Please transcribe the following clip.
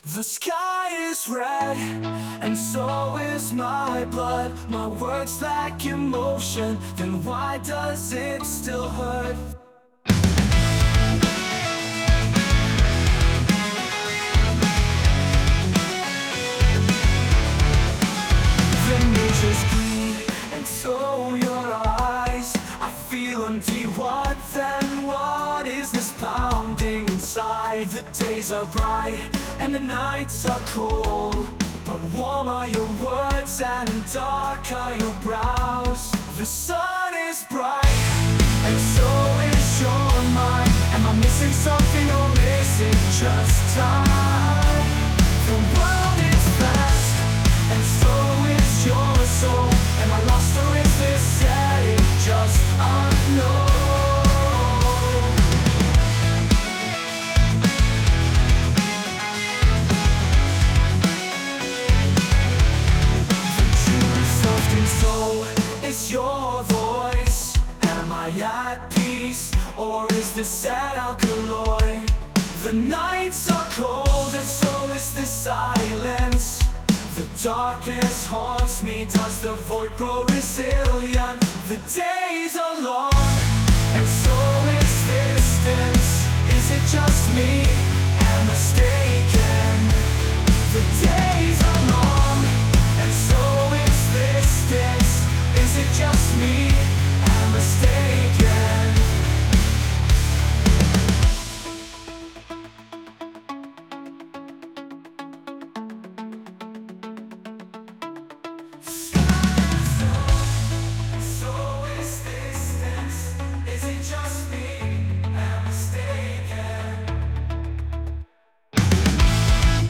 The sky is red, and so is my blood. My words lack emotion, then why does it still hurt? The nature's bleed, and so your eyes. I feel empty, what then? What is this pounding inside? The days are bright, and the nights are cold, but warm are your words and dark are your brows. The sun is bright, and so is your mind. Am I missing something, or is it just time? The world is fast, and so is your soul. Am I lost, or is this setting just unknown? So is your voice. Am I at peace, or is this sad alkaloid? The nights are cold, and so is this silence. The darkness haunts me. Does the void grow resilient? The days are long,